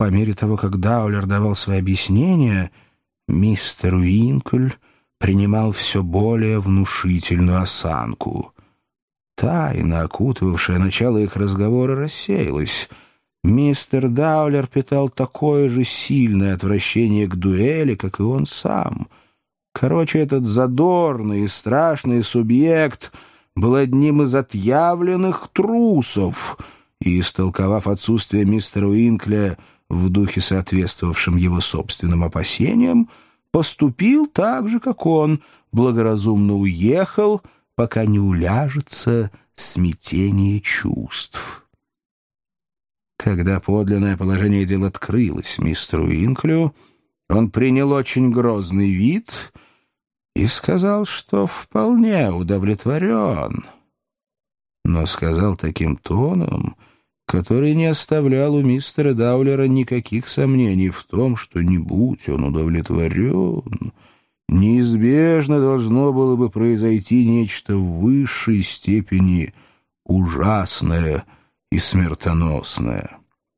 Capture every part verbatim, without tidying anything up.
По мере того, как Даулер давал свои объяснения, мистер Уинкль принимал все более внушительную осанку. Тайна, окутывавшая начало их разговора, рассеялась. Мистер Даулер питал такое же сильное отвращение к дуэли, как и он сам. Короче, этот задорный и страшный субъект был одним из отъявленных трусов, и, истолковав отсутствие мистера Уинкля в духе, соответствовавшем его собственным опасениям, поступил так же, как он, благоразумно уехал, пока не уляжется смятение чувств. Когда подлинное положение дел открылось мистеру Уинклю, он принял очень грозный вид и сказал, что вполне удовлетворен, но сказал таким тоном, который не оставлял у мистера Даулера никаких сомнений в том, что, не будь он удовлетворен, неизбежно должно было бы произойти нечто в высшей степени ужасное и смертоносное.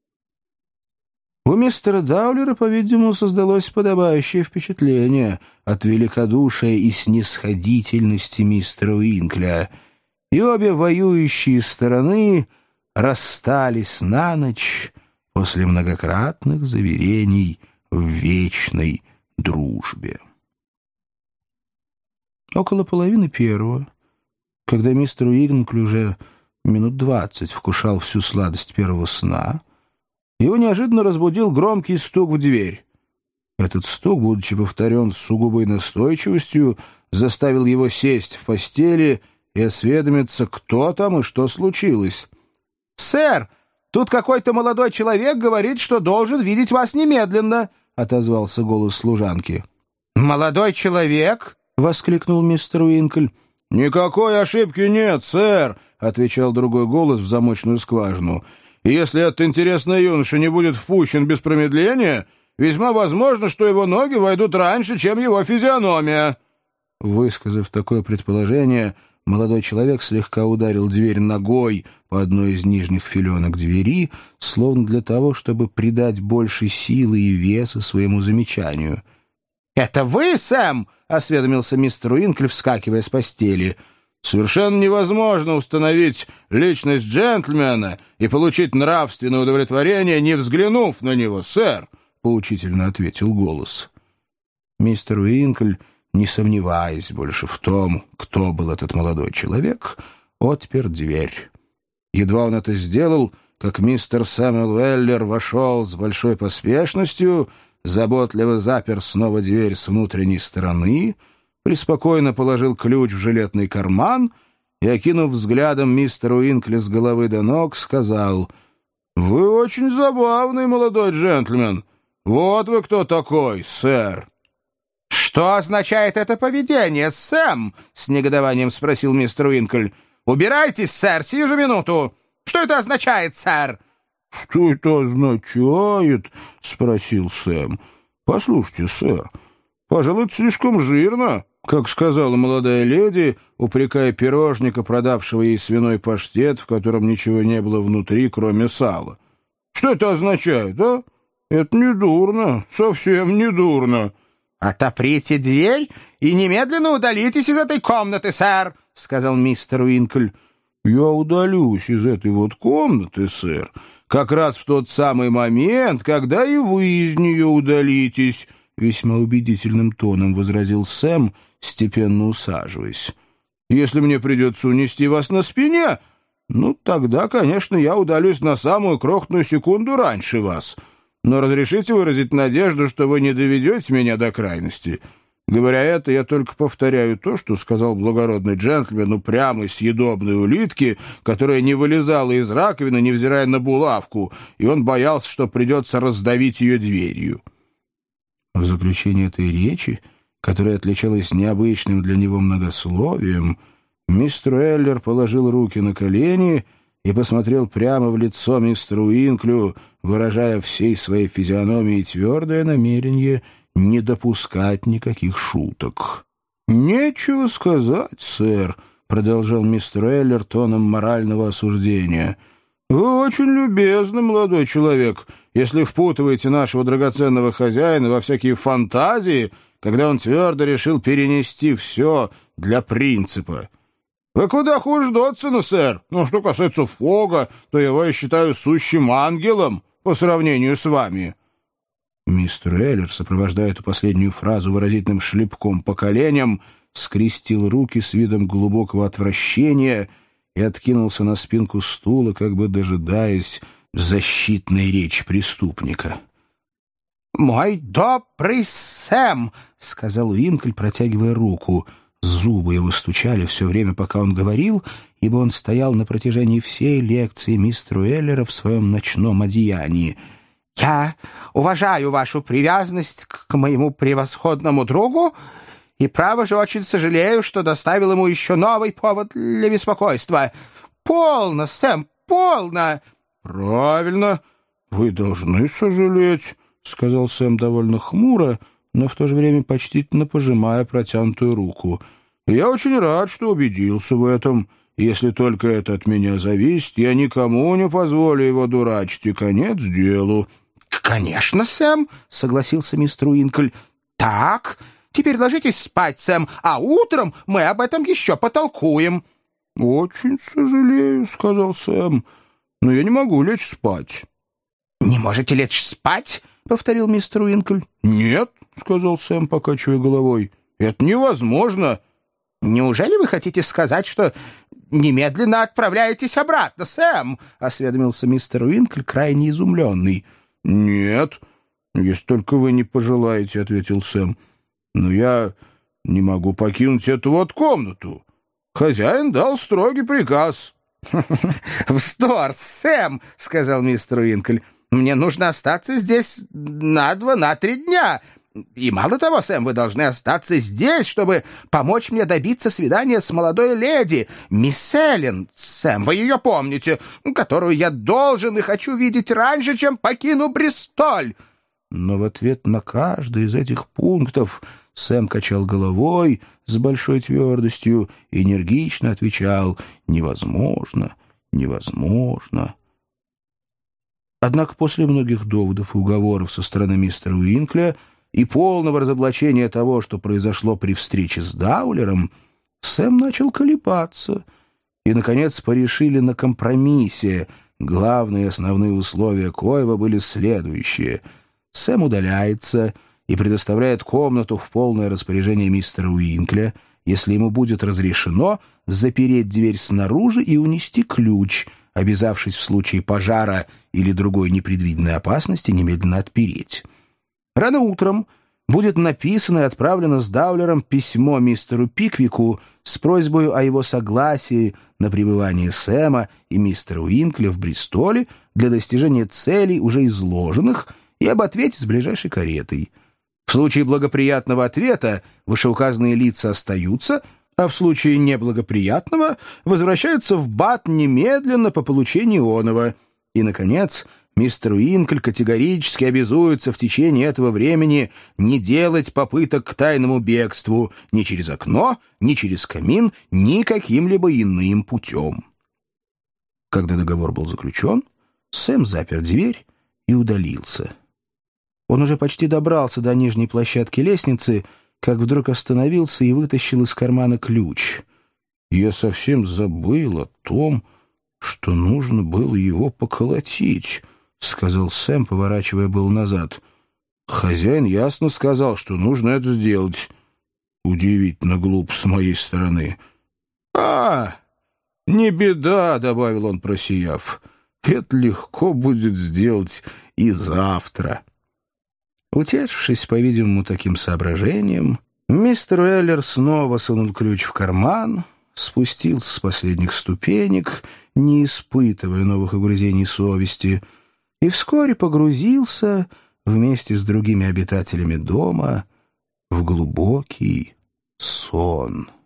У мистера Даулера, по-видимому, создалось подобающее впечатление от великодушия и снисходительности мистера Уинкля, и обе воюющие стороны расстались на ночь после многократных заверений в вечной дружбе. Около половины первого, когда мистер Уинкль уже минут двадцать вкушал всю сладость первого сна, его неожиданно разбудил громкий стук в дверь. Этот стук, будучи повторен с сугубой настойчивостью, заставил его сесть в постели и осведомиться, кто там и что случилось. «Сэр, тут какой-то молодой человек говорит, что должен видеть вас немедленно», — отозвался голос служанки. «Молодой человек?» — воскликнул мистер Уинкль. «Никакой ошибки нет, сэр», — отвечал другой голос в замочную скважину. «И если этот интересный юноша не будет впущен без промедления, весьма возможно, что его ноги войдут раньше, чем его физиономия». Высказав такое предположение, молодой человек слегка ударил дверь ногой по одной из нижних филенок двери, словно для того, чтобы придать больше силы и веса своему замечанию. «Это вы, Сэм?» — осведомился мистер Уинкль, вскакивая с постели. «Совершенно невозможно установить личность джентльмена и получить нравственное удовлетворение, не взглянув на него, сэр», — поучительно ответил голос. Мистер Уинкль, не сомневаясь больше в том, кто был этот молодой человек, отпер дверь. Едва он это сделал, как мистер Сэмюэл Уэллер вошел с большой поспешностью, заботливо запер снова дверь с внутренней стороны, преспокойно положил ключ в жилетный карман и, окинув взглядом мистера Уинкля с головы до ног, сказал: «Вы очень забавный молодой джентльмен. Вот вы кто такой, сэр». «Что означает это поведение, Сэм?» — с негодованием спросил мистер Уинкль. «Убирайтесь, сэр, сию же минуту! Что это означает, сэр?» «Что это означает?» — спросил Сэм. «Послушайте, сэр, пожалуй, это слишком жирно, как сказала молодая леди, упрекая пирожника, продавшего ей свиной паштет, в котором ничего не было внутри, кроме сала. Что это означает, а? Это не дурно, совсем не дурно». «Отоприте дверь и немедленно удалитесь из этой комнаты, сэр», — сказал мистер Уинкль. «Я удалюсь из этой вот комнаты, сэр, как раз в тот самый момент, когда и вы из нее удалитесь», — весьма убедительным тоном возразил Сэм, степенно усаживаясь. «Если мне придется унести вас на спине, ну, тогда, конечно, я удалюсь на самую крохотную секунду раньше вас. Но разрешите выразить надежду, что вы не доведете меня до крайности. Говоря это, я только повторяю то, что сказал благородный джентльмен упрямой съедобной улитки, которая не вылезала из раковины, невзирая на булавку, и он боялся, что придется раздавить ее дверью». В заключение этой речи, которая отличалась необычным для него многословием, мистер Эллер положил руки на колени и посмотрел прямо в лицо мистеру Уинклю, выражая всей своей физиономией твердое намерение не допускать никаких шуток. «Нечего сказать, сэр», — продолжал мистер Эллер тоном морального осуждения. «Вы очень любезны, молодой человек, если впутываете нашего драгоценного хозяина во всякие фантазии, когда он твердо решил перенести все для принципа. Вы куда хуже Дотсона, сэр. Ну, что касается Фога, то его я считаю сущим ангелом по сравнению с вами». Мистер Эллер, сопровождая эту последнюю фразу выразительным шлепком по коленям, скрестил руки с видом глубокого отвращения и откинулся на спинку стула, как бы дожидаясь защитной речи преступника. «Мой добрый Сэм!» — сказал Уинкль, протягивая руку. Зубы его стучали все время, пока он говорил, ибо он стоял на протяжении всей лекции мистеру Эллера в своем ночном одеянии. «Я уважаю вашу привязанность к моему превосходному другу и, право же, очень сожалею, что доставил ему еще новый повод для беспокойства. Полно, Сэм, полно!» «Правильно, вы должны сожалеть», — сказал Сэм довольно хмуро, но в то же время почтительно пожимая протянутую руку. «Я очень рад, что убедился в этом. Если только это от меня зависит, я никому не позволю его дурачить, и конец делу». «Конечно, Сэм», — согласился мистер Уинкль. «Так, теперь ложитесь спать, Сэм, а утром мы об этом еще потолкуем». «Очень сожалею», — сказал Сэм, — «но я не могу лечь спать». «Не можете лечь спать?» — повторил мистер Уинкль. «Нет», — сказал Сэм, покачивая головой, — «это невозможно». «Неужели вы хотите сказать, что немедленно отправляетесь обратно, Сэм?» — осведомился мистер Уинкль, крайне изумленный. «Нет, если только вы не пожелаете», — ответил Сэм. «Но я не могу покинуть эту вот комнату. Хозяин дал строгий приказ». «Вздор, Сэм!» — сказал мистер Уинкль. «Мне нужно остаться здесь на два, на три дня. И мало того, Сэм, вы должны остаться здесь, чтобы помочь мне добиться свидания с молодой леди, мисс Эллен, Сэм, вы ее помните, которую я должен и хочу видеть раньше, чем покину Бристоль». Но в ответ на каждый из этих пунктов Сэм качал головой с большой твердостью и энергично отвечал «невозможно, невозможно». Однако после многих доводов и уговоров со стороны мистера Уинкля и полного разоблачения того, что произошло при встрече с Даулером, Сэм начал колебаться и, наконец, порешили на компромиссе. Главные основные условия коего были следующие. Сэм удаляется и предоставляет комнату в полное распоряжение мистера Уинкля, если ему будет разрешено запереть дверь снаружи и унести ключ, обязавшись в случае пожара или другой непредвиденной опасности немедленно отпереть. Рано утром будет написано и отправлено с Даулером письмо мистеру Пиквику с просьбой о его согласии на пребывание Сэма и мистера Уинкля в Бристоле для достижения целей, уже изложенных, и об ответе с ближайшей каретой. В случае благоприятного ответа вышеуказанные лица остаются, а в случае неблагоприятного возвращаются в Бат немедленно по получении оного. И, наконец, мистер Уинкль категорически обязуется в течение этого времени не делать попыток к тайному бегству ни через окно, ни через камин, ни каким-либо иным путем. Когда договор был заключен, Сэм запер дверь и удалился. Он уже почти добрался до нижней площадки лестницы, как вдруг остановился и вытащил из кармана ключ. «Я совсем забыл о том, что нужно было его поколотить», — сказал Сэм, поворачивая был назад. «Хозяин ясно сказал, что нужно это сделать. Удивительно глупо с моей стороны». «А, не беда», — добавил он, просияв. «Это легко будет сделать и завтра». Утешившись, по-видимому, таким соображением, мистер Эллер снова сунул ключ в карман, спустился с последних ступенек, не испытывая новых угрызений совести, и вскоре погрузился вместе с другими обитателями дома в глубокий сон.